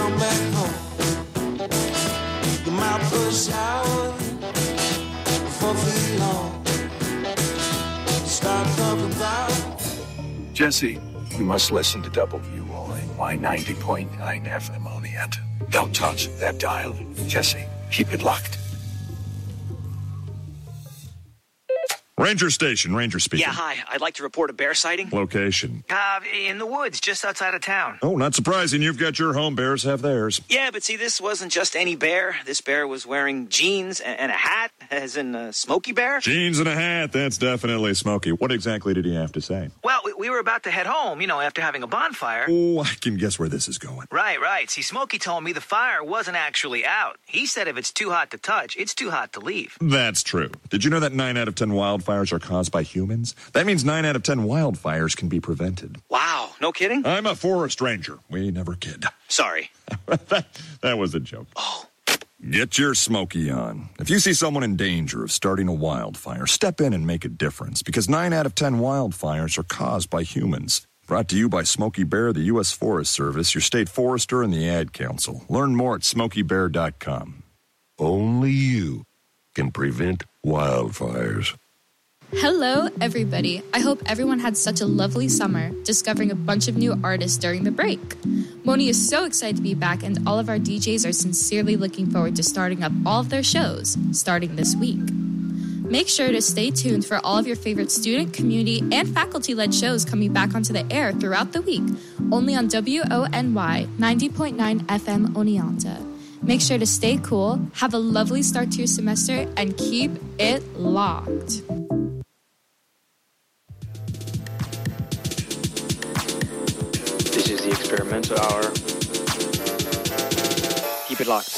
come back home. Your mouth was showered 4 feet long. Start talking about Jesse, you must listen to WOAY 90.9 FM on the end. Don't touch that dial. Jesse, keep it locked. Ranger Station, Ranger speaking. Yeah, hi. I'd like to report a bear sighting. Location. In the woods, just outside of town. Oh, not surprising. You've got your home. Bears have theirs. Yeah, but see, this wasn't just any bear. This bear was wearing jeans and a hat, as in Smokey Bear. Jeans and a hat. That's definitely Smokey. What exactly did he have to say? Well, we were about to head home, after having a bonfire. Oh, I can guess where this is going. Right. See, Smokey told me the fire wasn't actually out. He said if it's too hot to touch, it's too hot to leave. That's true. Did you know that 9 out of 10 wildfires are caused by humans? That means 9 out of 10 wildfires can be prevented. Wow, no kidding? I'm a forest ranger. We never kid. Sorry. that was a joke. Oh. Get your Smokey on. If you see someone in danger of starting a wildfire, step in and make a difference, because 9 out of 10 wildfires are caused by humans. Brought to you by Smokey Bear, the U.S. Forest Service, your state forester, and the Ad Council. Learn more at SmokeyBear.com. Only you can prevent wildfires. Hello, everybody. I hope everyone had such a lovely summer, discovering a bunch of new artists during the break. Moni is so excited to be back, and all of our DJs are sincerely looking forward to starting up all of their shows, starting this week. Make sure to stay tuned for all of your favorite student, community, and faculty-led shows coming back onto the air throughout the week, only on WONY 90.9 FM Oneonta. Make sure to stay cool, have a lovely start to your semester, and keep it locked. This is the experimental hour. Keep it locked.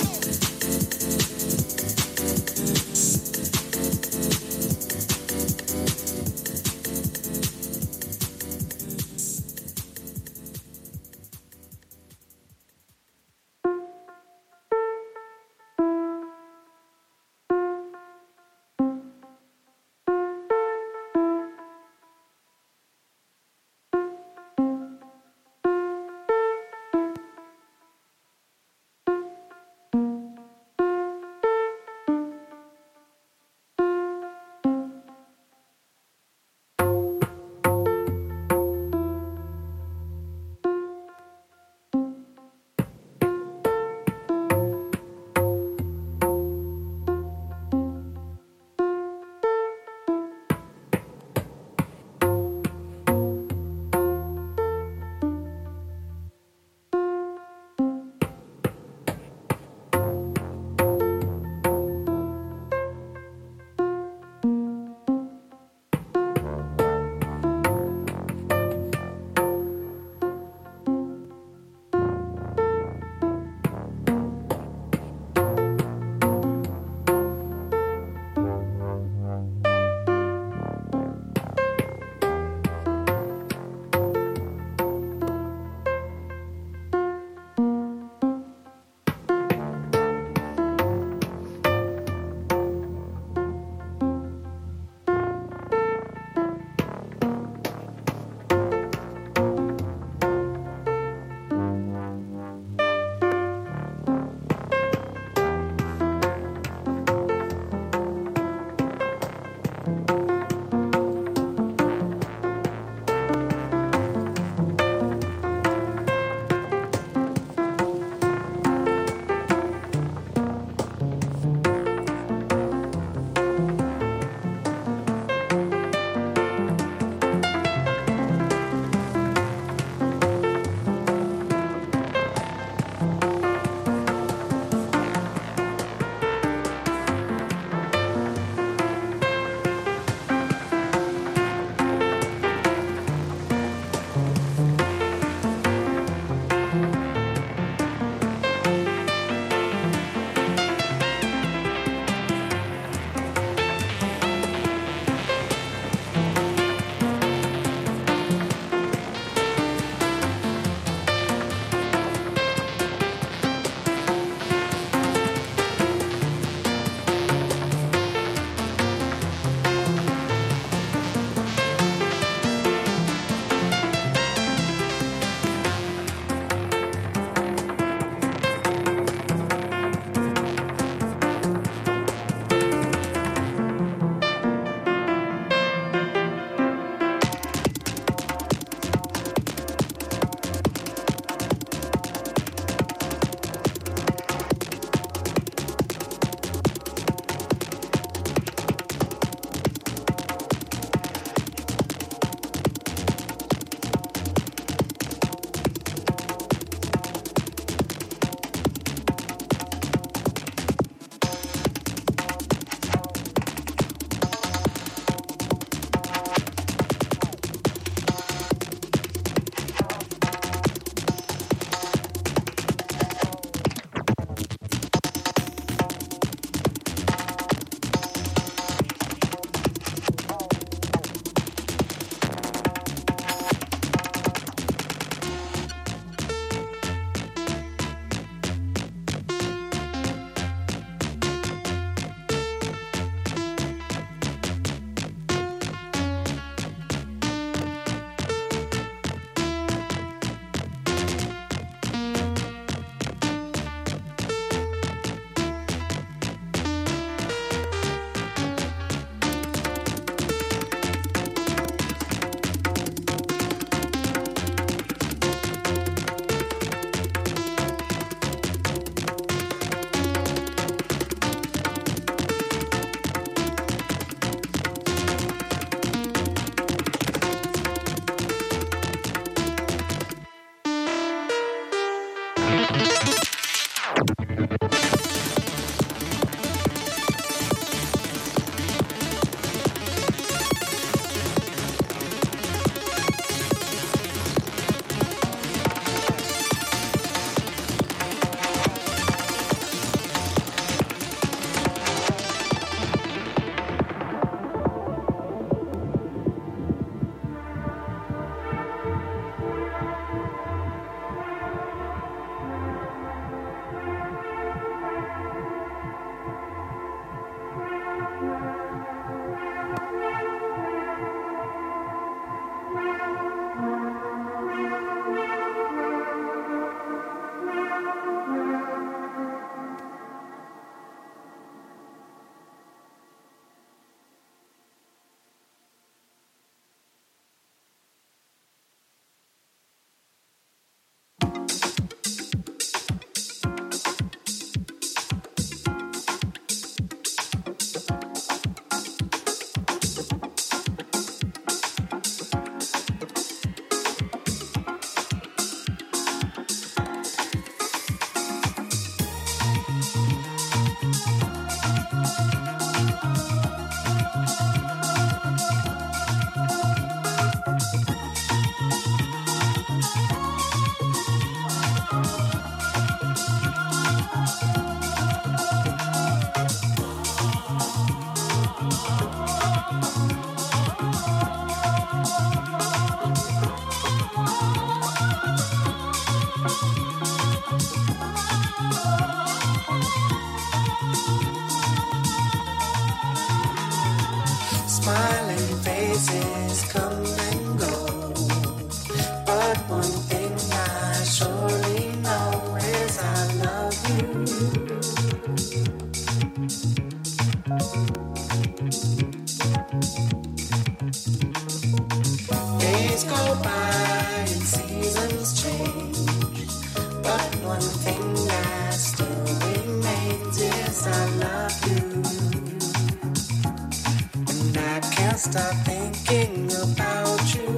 go by and seasons change, but one thing that still remains is I love you, and I can't stop thinking about you.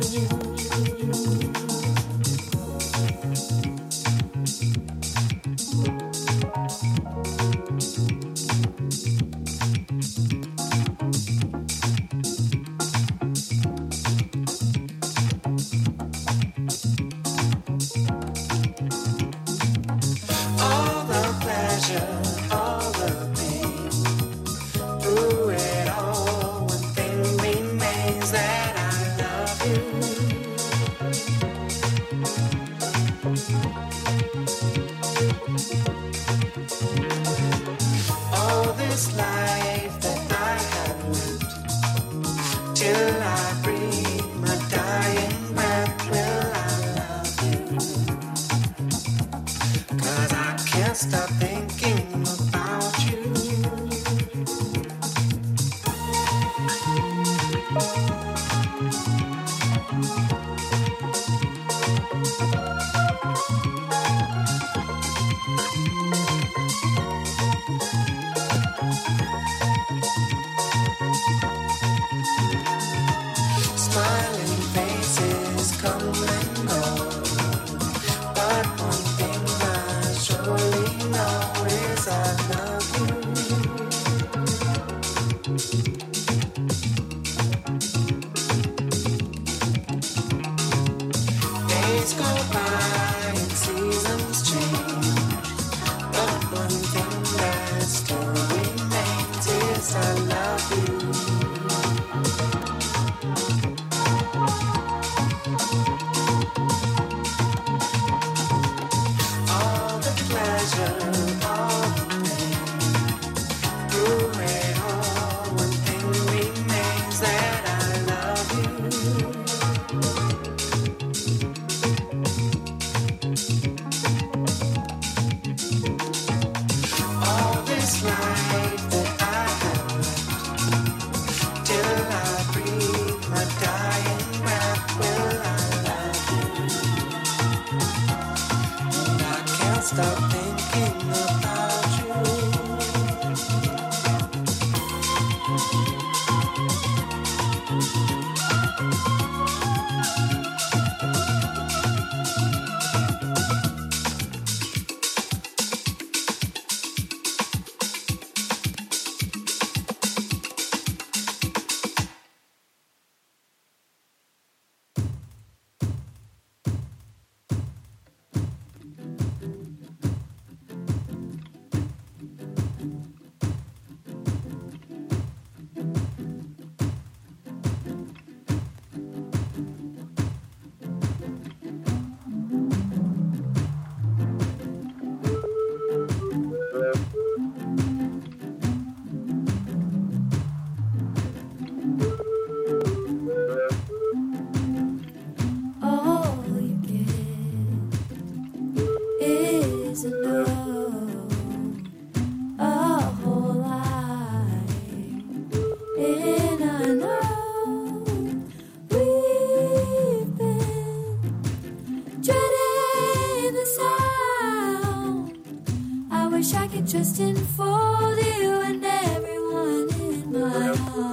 Just enfold you and everyone in my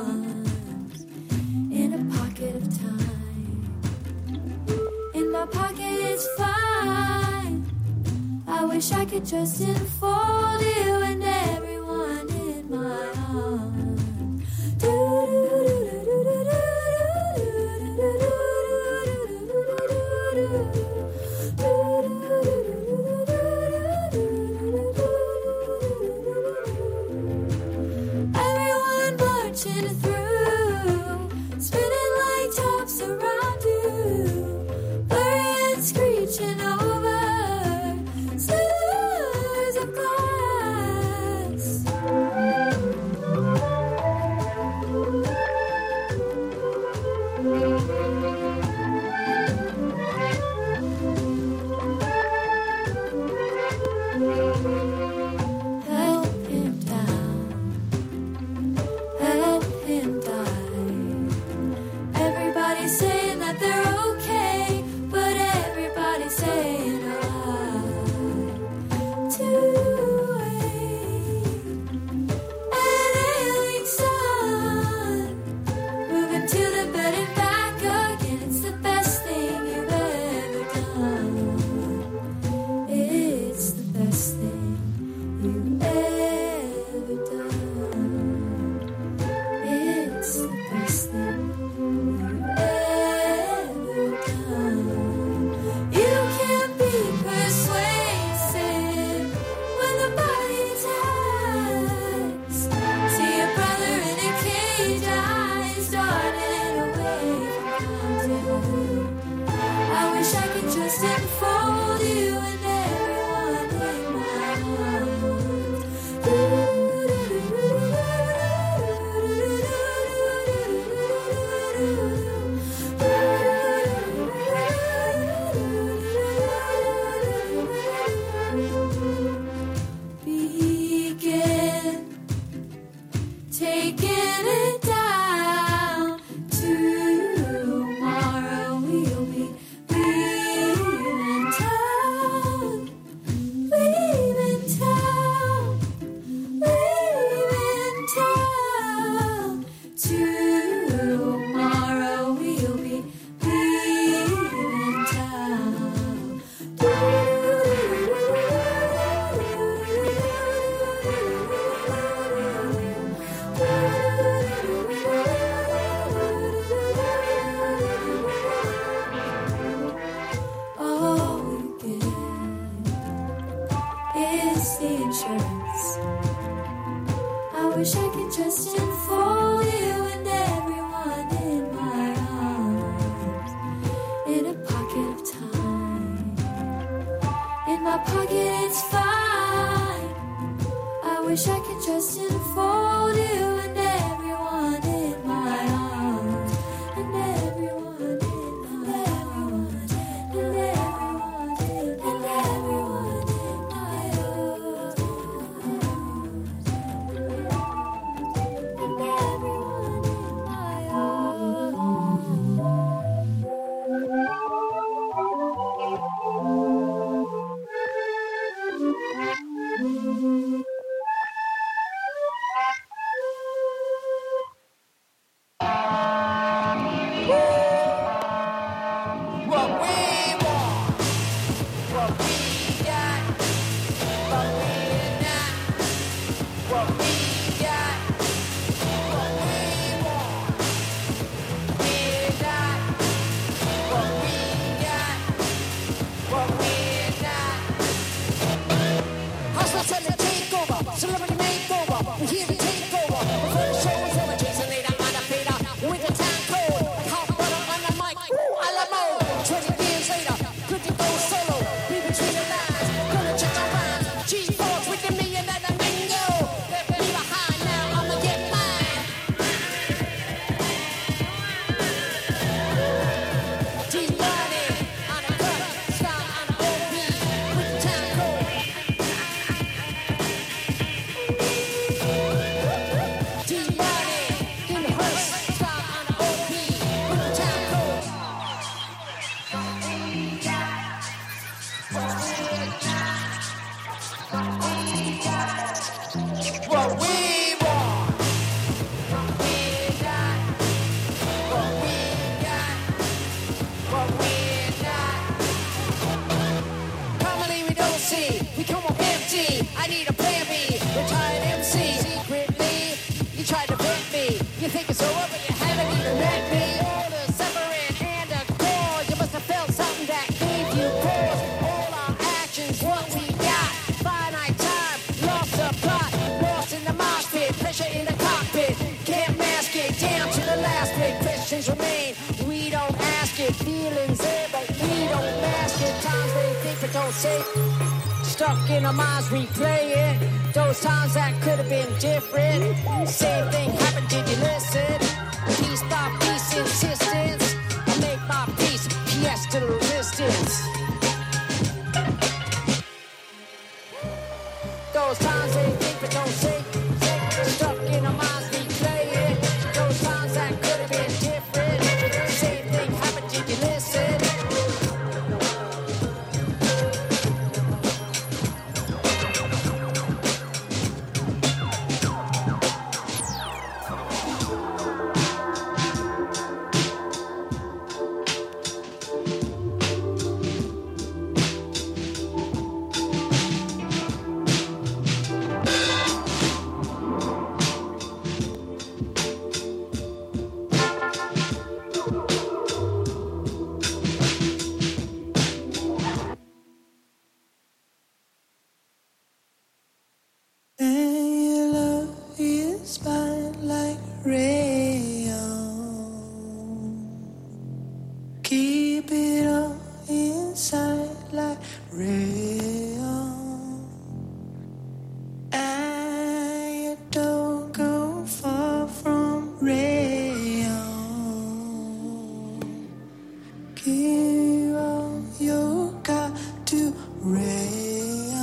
arms, in a pocket of time. In my pocket it's fine. I wish I could just enfold you and everyone in my arms. Screeching over slivers of glass. just enfold you and everyone in my arms, and everyone in my arms, and everyone in my arms, and everyone in my What we want, what we got, what we're not, what we got, what we want, we're not, what we got, what we're not. Hustlers trying to take over, celebrity makeover, we're here to take over. Before the show is over, Jason later on a fader, with the time code, like hot butter on the mic, ooh, a la mode. 20 years later, good to go solo, be between the lines, gonna check our rhymes, G-Force with the million and a bingo, left me behind, now I'ma get mine. T-Money on the cut, style on the OB, with the time code. T-Money in the hearse, style on the OB, with the time code. What we want, what we got, what we got, what we're not. Commonly we don't see, we come up empty. I need a plan B, retired MC. Secretly, you tried to vet me. You think it's over, but you haven't even met me. All the suffering and the cause, you must have felt something that gave you pause. All our actions, what we got. Finite time, lost the plot, lost in the mosh pit, pressure in the cockpit. Can't mask it, down to the last bit. Questions remain, we don't ask it. Feelings there, but we don't mask it. Times they think but don't say. Stuck in our minds, replay it. Those times that could have been different. Same thing happened, did you listen? Piece by piece, insistence. I make my peace, PS to the resistance. Those times they think but don't say. Stuck in our minds, replay it. Those times that could have been different. Same thing happened, did you listen? Keep it all inside like rayon. And you don't go far from rayon. Give all you got to rayon.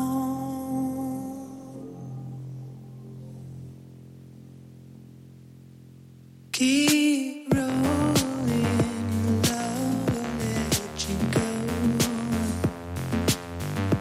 Keep rolling, love will let you go.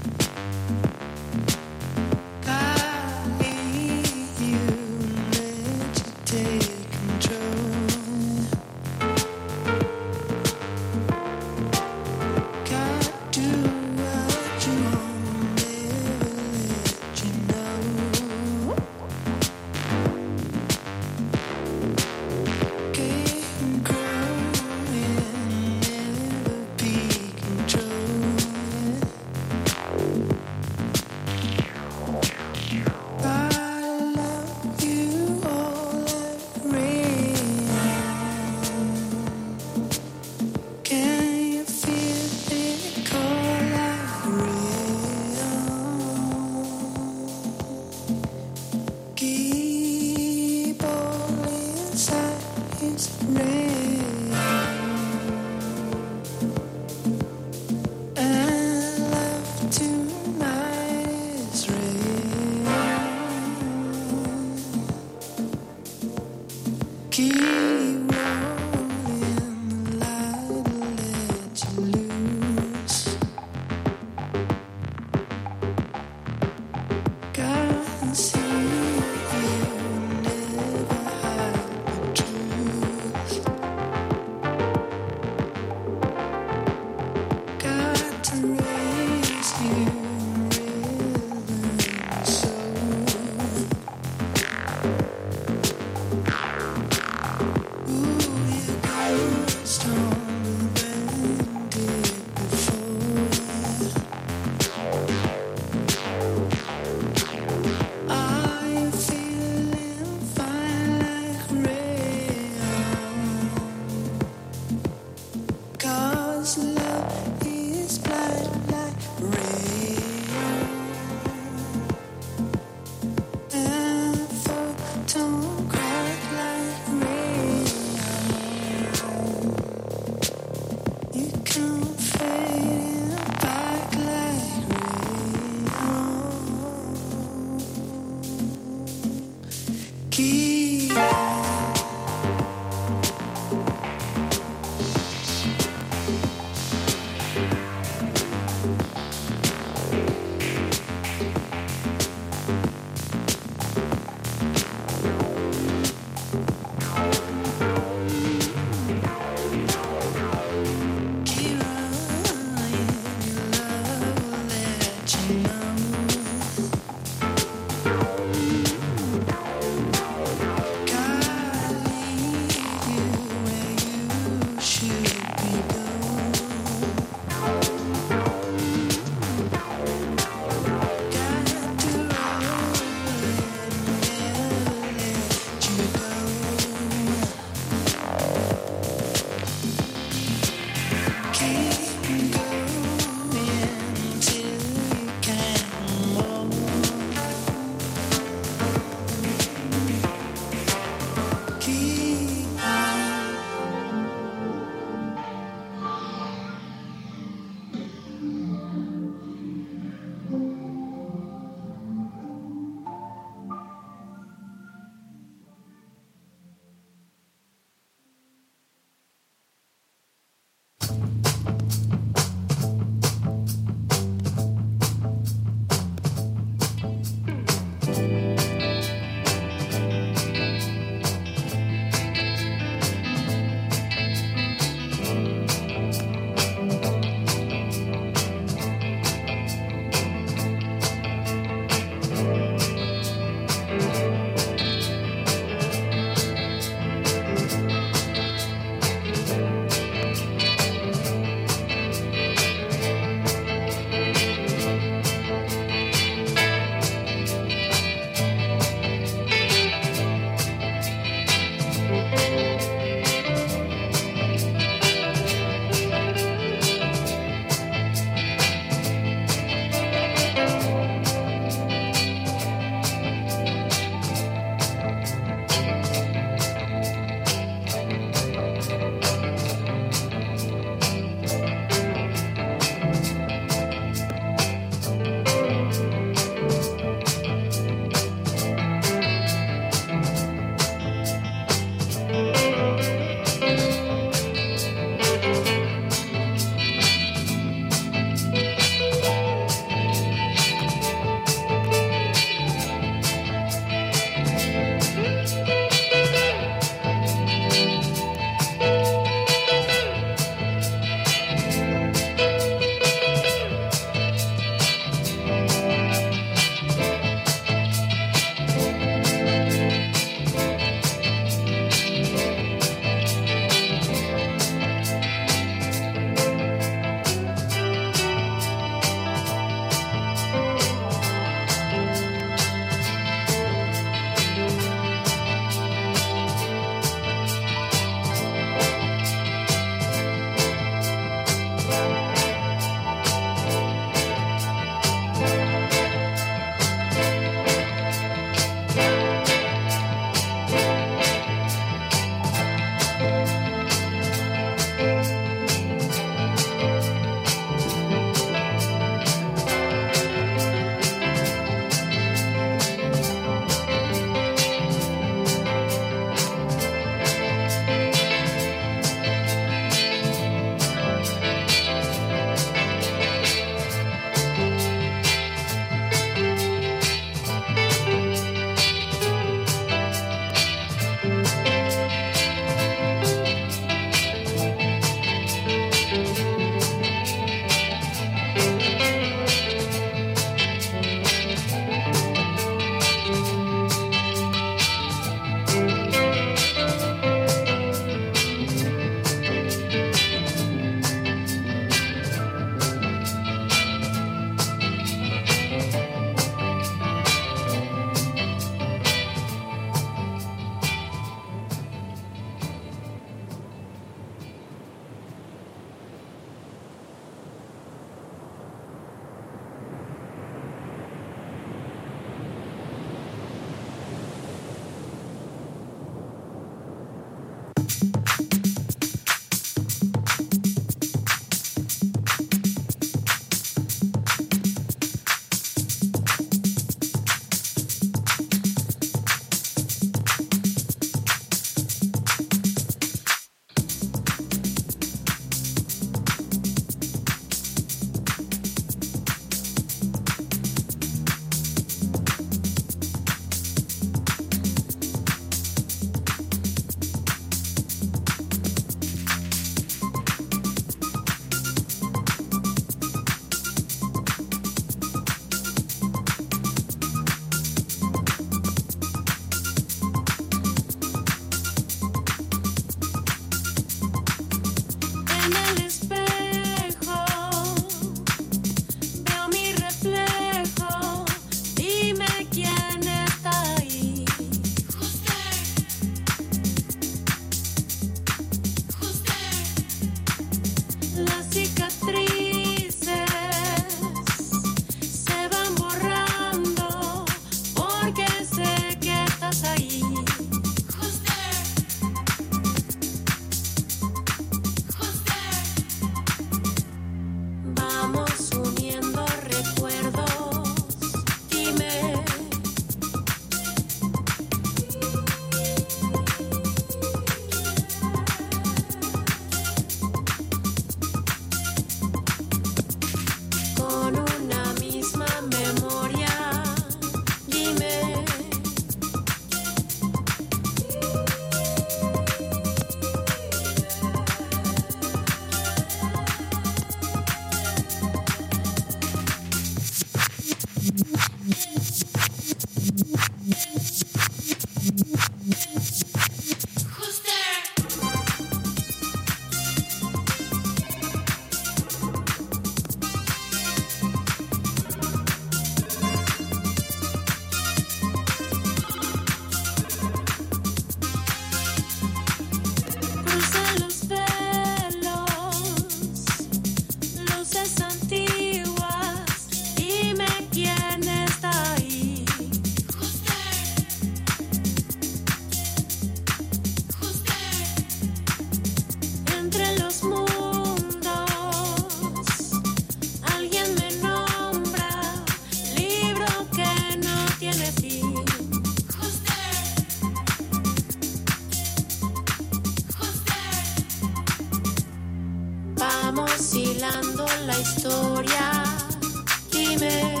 Vamos hilando la historia. Dime.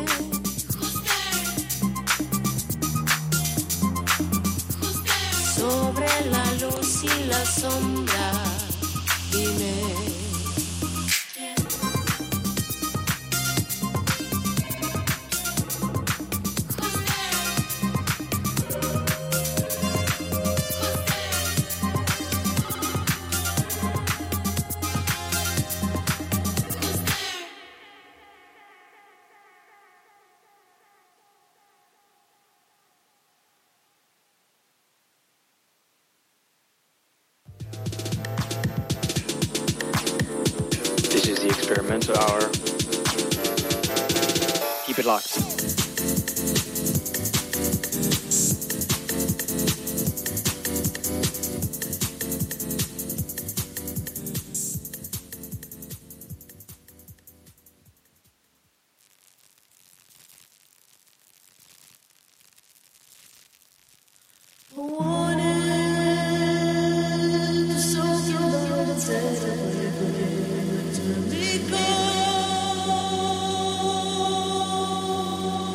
Sobre la luz y la sombra. Dime. This is the Experimental Hour. Keep it locked. Go.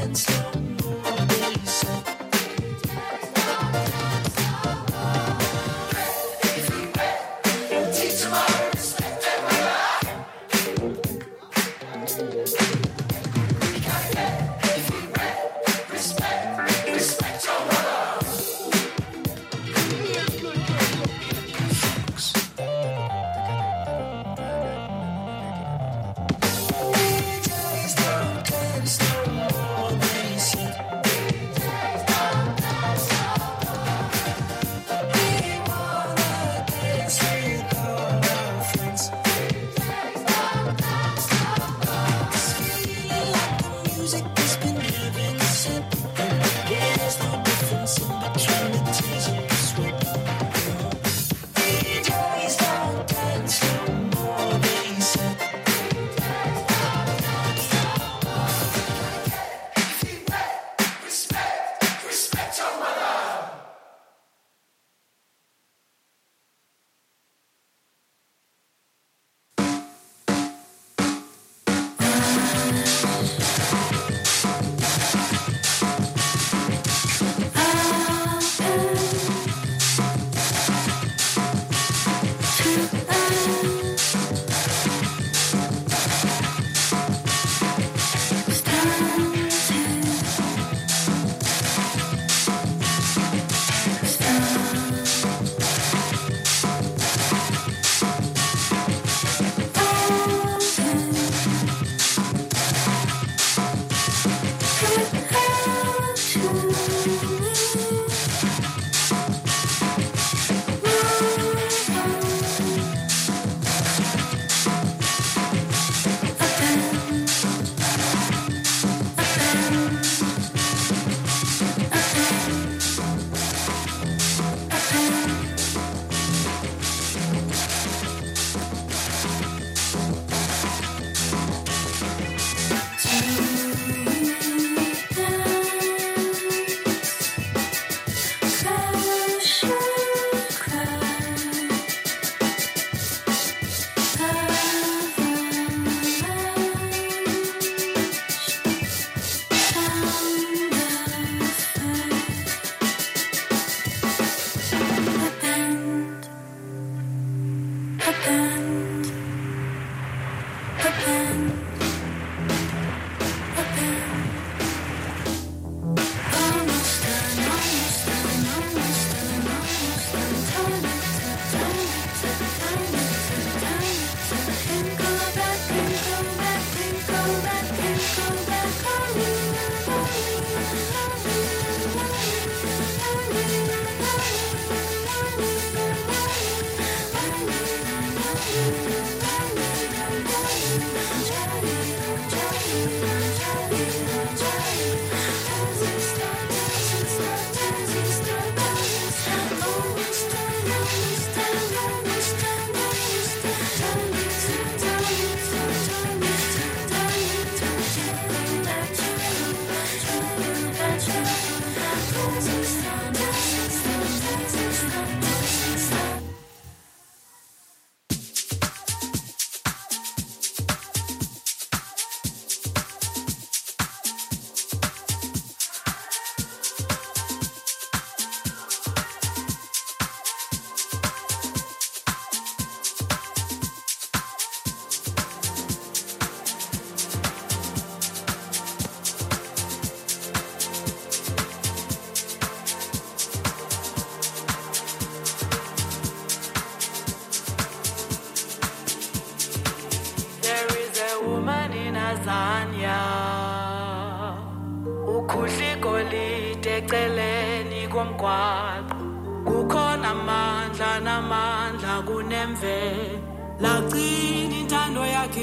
eceleni komgwaqo kukhona amandla namandla kunemvelo lagcina intando yakhe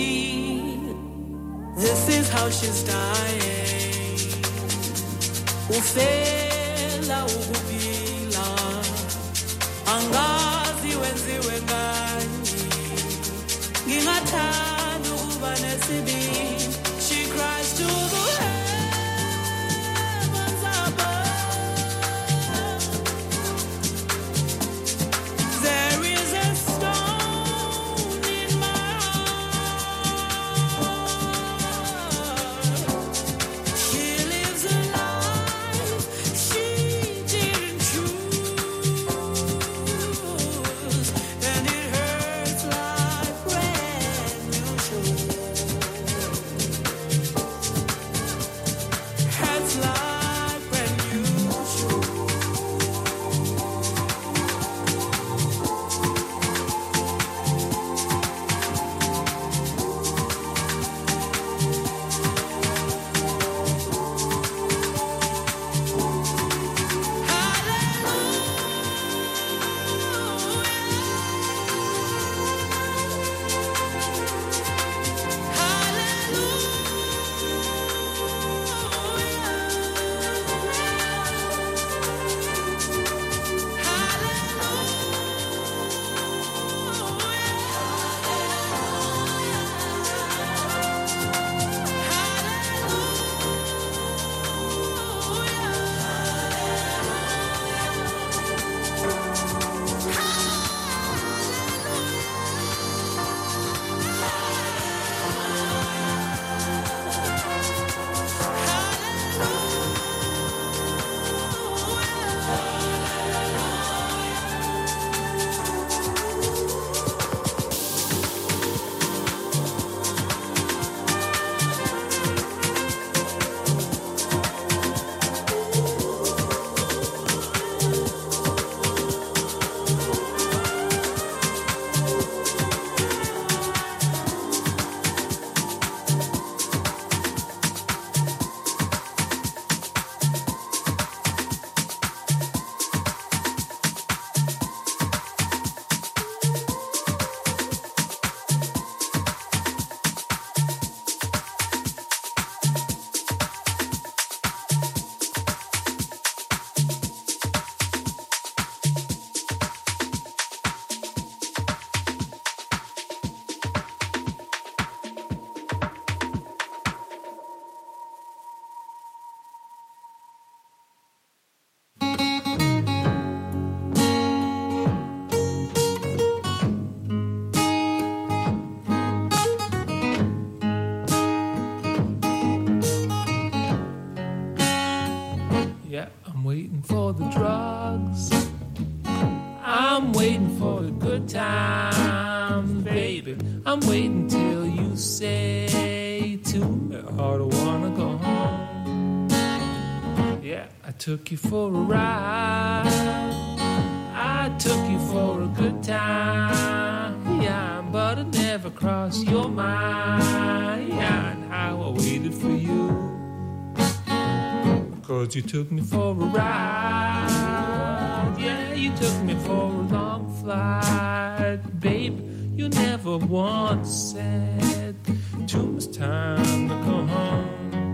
iphila. This is how she's dying. Ufela ukuphila angazi wenziwe ngani ngingathanda ukuba nesibindi. She cries to the heavens above. There is a stone in my heart. She waiting for the drugs. I'm waiting for the good times, baby. I'm waiting till you say to me, I don't wanna go home. Yeah, I took you for a ride. I took you for a good time. Yeah, but it never crossed your mind. Yeah, and how I waited for you. 'Cause you took me for a ride. Yeah, you took me for a long flight. Baby, you never once said too much time to go home.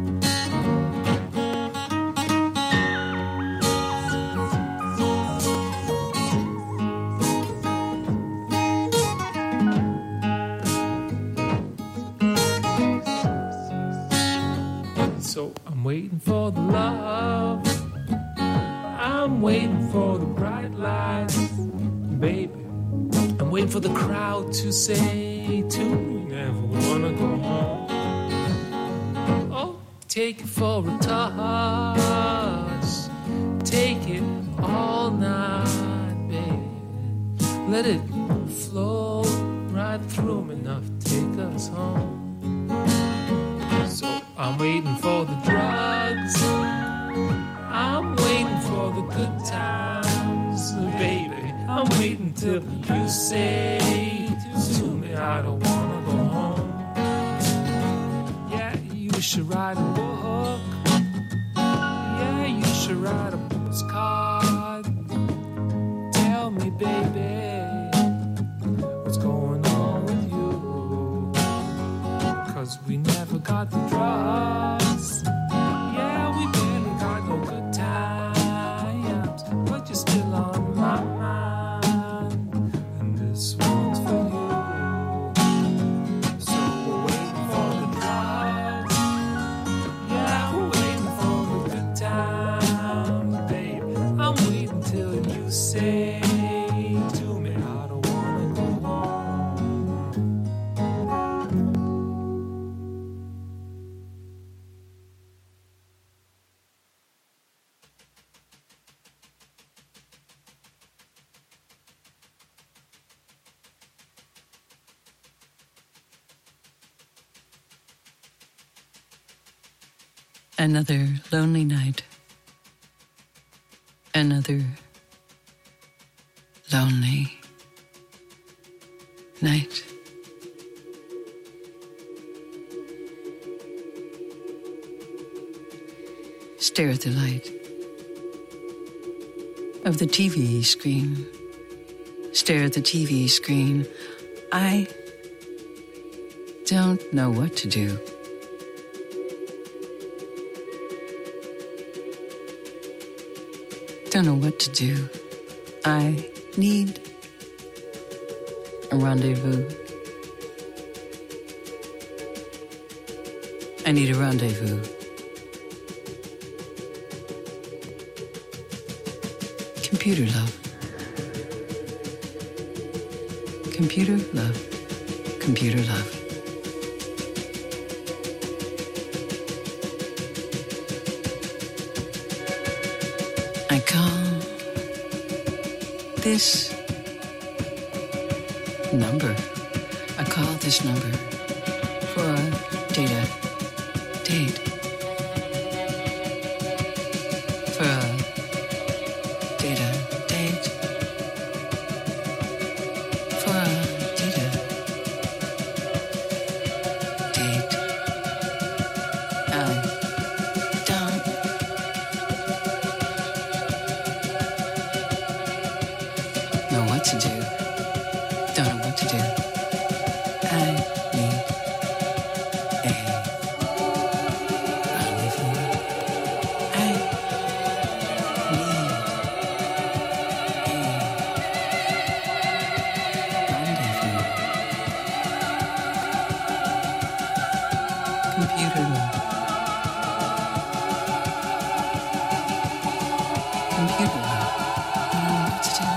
So I'm waiting for the love. I'm waiting for the bright lights, baby. I'm waiting for the crowd to say to me, never wanna go home. Oh, take it for a toss. Take it all night, baby. Let it flow right through me enough to take us home. So I'm waiting for the drugs. I'm waiting for the good times, baby. I'm waiting till you say to me, I don't wanna go home. Yeah, you should write a book. Yeah, you should write a postcard. Tell me, baby, what's going on with you? 'Cause we never got the drugs. Yeah, we barely got no good times. But you're still on my mind. And this one's for you. So we're waiting for the drugs. Yeah, we're waiting for the good times, babe. I'm waiting till you say to me, I don't wanna go home. Another lonely night. Another lonely night. Stare at the light of the TV screen. Stare at the TV screen. I don't know what to do. Don't know what to do. I need a rendezvous. I need a rendezvous. Computer love. Computer love. Computer love. I call this number. I call this number for a date. For a date. For a date. I don't know what to do. Don't know what to do. I need a rendezvous. I need a rendezvous. Computer love. Computer love. I don't know what to do.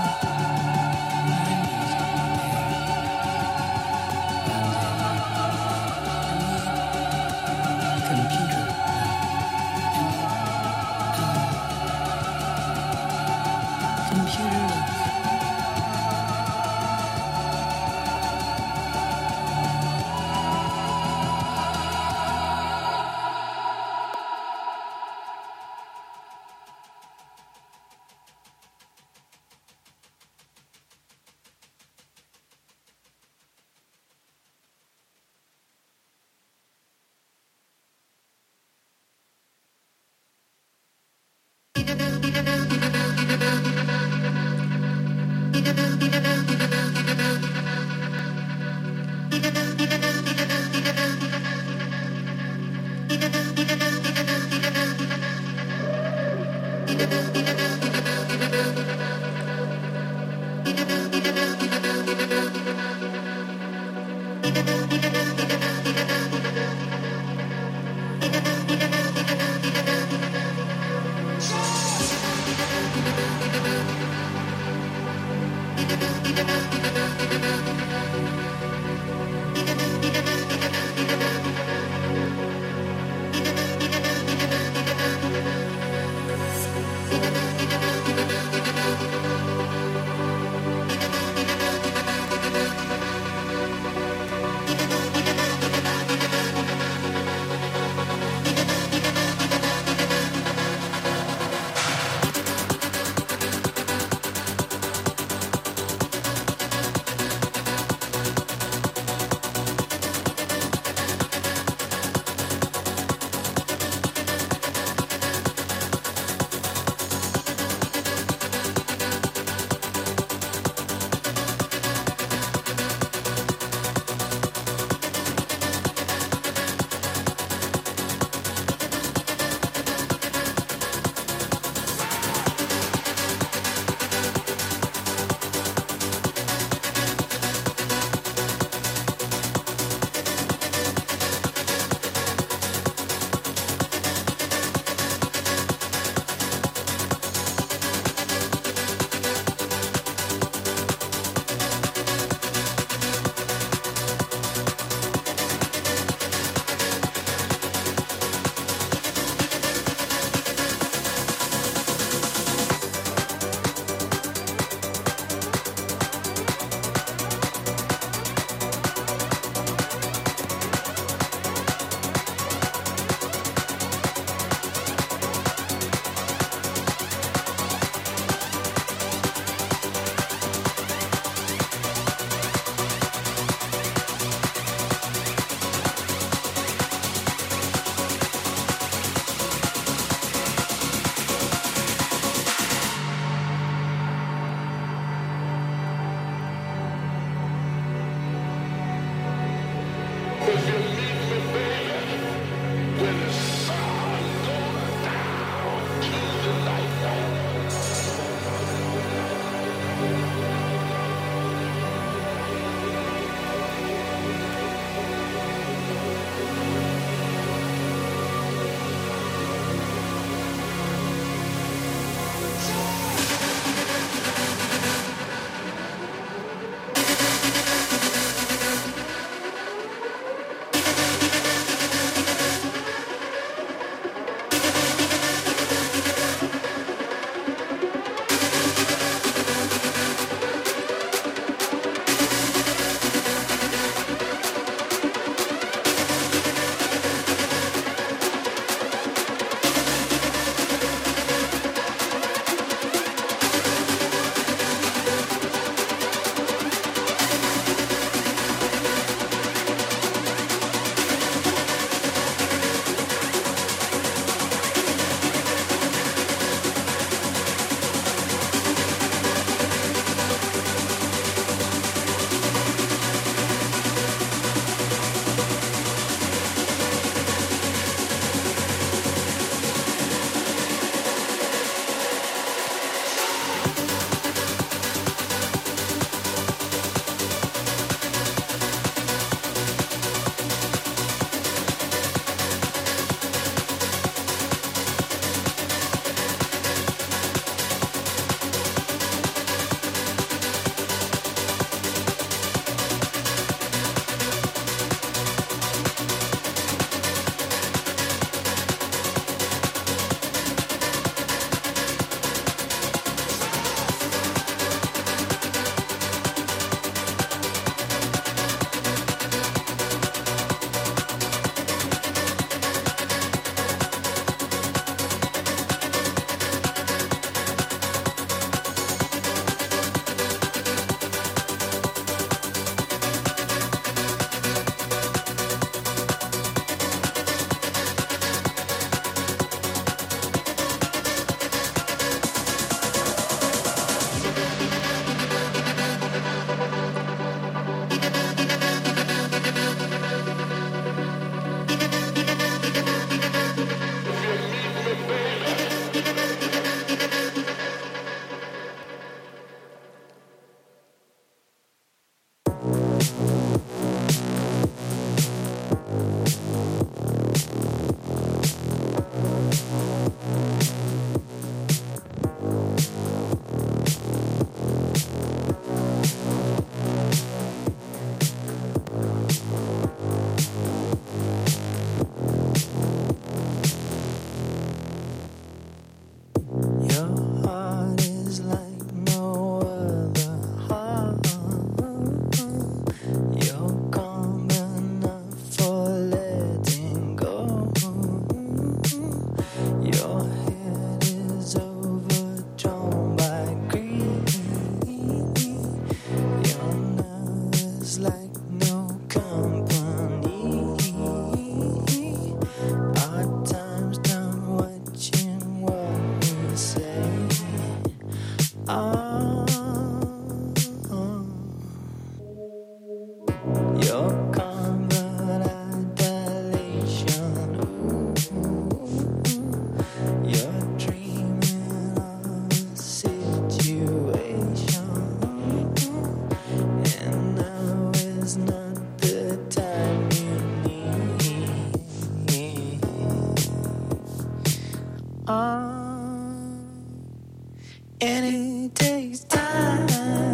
And it takes time.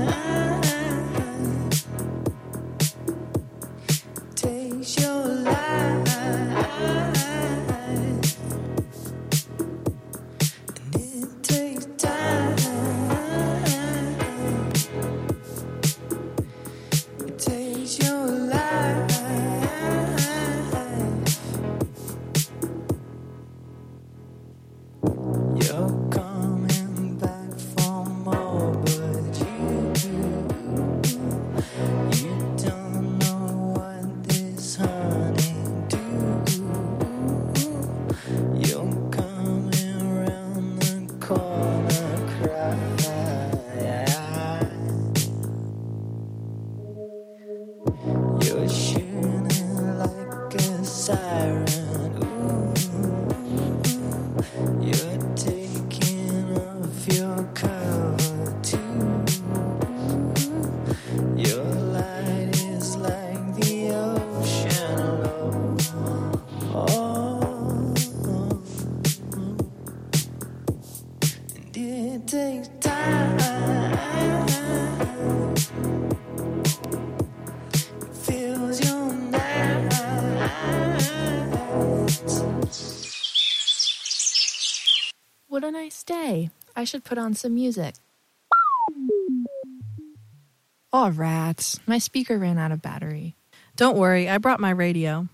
Takes your life. And it takes time. It takes your life. You're coming back for more, but you don't know what this honey do. You're coming around the corner, cry. You're shooting like a siren. You're taking off your cover too. Your light is like the ocean low. Oh, and it takes time. It fills your nights. What a nice day. I should put on some music. Oh, rats. My speaker ran out of battery. Don't worry, I brought my radio.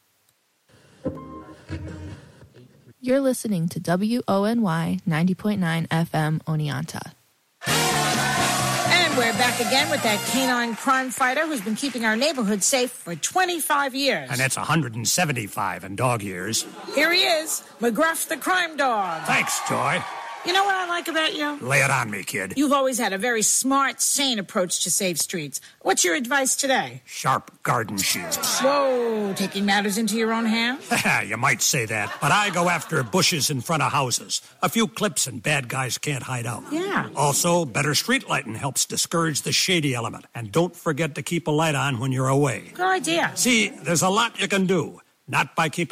You're listening to WONY 90.9 FM Oneonta. And we're back again with that canine crime fighter who's been keeping our neighborhood safe for 25 years. And that's 175 in dog years. Here he is, McGruff the crime dog. Thanks, Joy. You know what I like about you? Lay it on me, kid. You've always had a very smart, sane approach to save streets. What's your advice today? Sharp garden shears. Whoa, taking matters into your own hands? You might say that, but I go after bushes in front of houses. A few clips and bad guys can't hide out. Yeah. Also, better street lighting helps discourage the shady element. And don't forget to keep a light on when you're away. Good idea. See, there's a lot you can do. Not by keeping